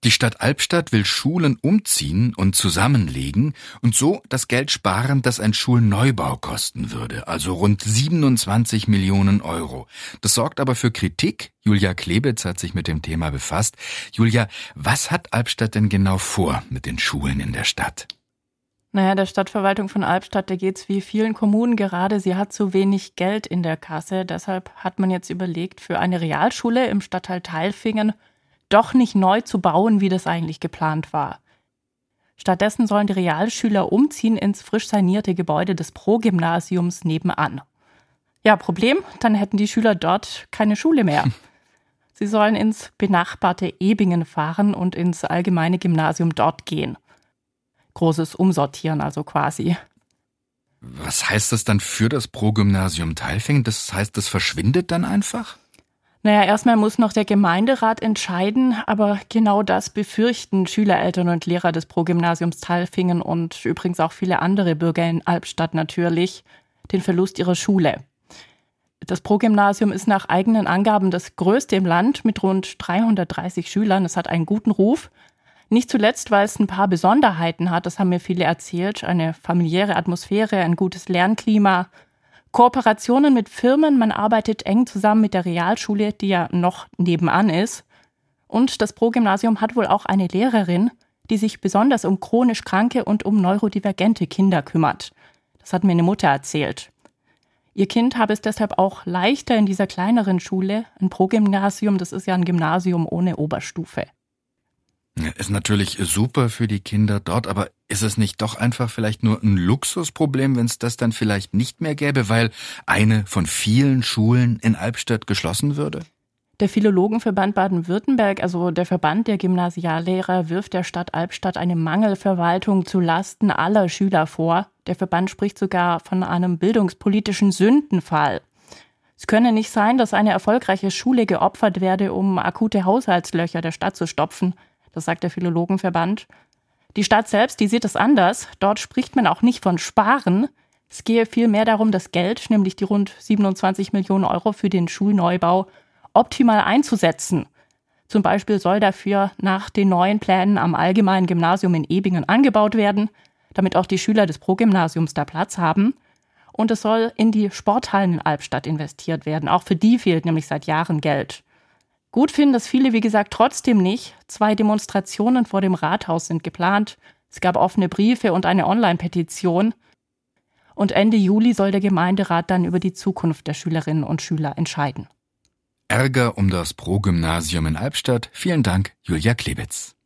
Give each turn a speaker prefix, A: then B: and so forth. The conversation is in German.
A: Die Stadt Albstadt will Schulen umziehen und zusammenlegen und so das Geld sparen, das ein Schulneubau kosten würde, also rund 27 Millionen Euro. Das sorgt aber für Kritik. Julia Klebitz hat sich mit dem Thema befasst. Julia, was hat Albstadt denn genau vor mit den Schulen in der Stadt?
B: Naja, der Stadtverwaltung von Albstadt, da geht's wie vielen Kommunen gerade, sie hat zu wenig Geld in der Kasse. Deshalb hat man jetzt überlegt, für eine Realschule im Stadtteil Tailfingen doch nicht neu zu bauen, wie das eigentlich geplant war. Stattdessen sollen die Realschüler umziehen ins frisch sanierte Gebäude des Pro-Gymnasiums nebenan. Ja, Problem, dann hätten die Schüler dort keine Schule mehr. Sie sollen ins benachbarte Ebingen fahren und ins allgemeine Gymnasium dort gehen. Großes Umsortieren also quasi.
A: Was heißt das dann für das Pro-Gymnasium Tailfingen? Das heißt, das verschwindet dann einfach?
B: Naja, erstmal muss noch der Gemeinderat entscheiden, aber genau das befürchten Schüler, Eltern und Lehrer des Pro-Gymnasiums Tailfingen und übrigens auch viele andere Bürger in Albstadt natürlich, den Verlust ihrer Schule. Das Pro-Gymnasium ist nach eigenen Angaben das größte im Land mit rund 330 Schülern. Es hat einen guten Ruf. Nicht zuletzt, weil es ein paar Besonderheiten hat, das haben mir viele erzählt. Eine familiäre Atmosphäre, ein gutes Lernklima, Kooperationen mit Firmen, man arbeitet eng zusammen mit der Realschule, die ja noch nebenan ist. Und das Pro-Gymnasium hat wohl auch eine Lehrerin, die sich besonders um chronisch kranke und um neurodivergente Kinder kümmert. Das hat mir eine Mutter erzählt. Ihr Kind habe es deshalb auch leichter in dieser kleineren Schule. Ein Pro-Gymnasium, das ist ja ein Gymnasium ohne Oberstufe.
A: Ist natürlich super für die Kinder dort, aber ist es nicht doch einfach vielleicht nur ein Luxusproblem, wenn es das dann vielleicht nicht mehr gäbe, weil eine von vielen Schulen in Albstadt geschlossen würde?
B: Der Philologenverband Baden-Württemberg, also der Verband der Gymnasiallehrer, wirft der Stadt Albstadt eine Mangelverwaltung zu Lasten aller Schüler vor. Der Verband spricht sogar von einem bildungspolitischen Sündenfall. Es könne nicht sein, dass eine erfolgreiche Schule geopfert werde, um akute Haushaltslöcher der Stadt zu stopfen. Das sagt der Philologenverband. Die Stadt selbst, die sieht es anders. Dort spricht man auch nicht von Sparen. Es gehe vielmehr darum, das Geld, nämlich die rund 27 Millionen Euro für den Schulneubau, optimal einzusetzen. Zum Beispiel soll dafür nach den neuen Plänen am Allgemeinen Gymnasium in Ebingen angebaut werden, damit auch die Schüler des Pro-Gymnasiums da Platz haben. Und es soll in die Sporthallen in Albstadt investiert werden. Auch für die fehlt nämlich seit Jahren Geld. Gut finden das viele, wie gesagt, trotzdem nicht. 2 Demonstrationen vor dem Rathaus sind geplant. Es gab offene Briefe und eine Online-Petition. Und Ende Juli soll der Gemeinderat dann über die Zukunft der Schülerinnen und Schüler entscheiden.
A: Ärger um das Pro-Gymnasium in Albstadt. Vielen Dank, Julia Klebitz.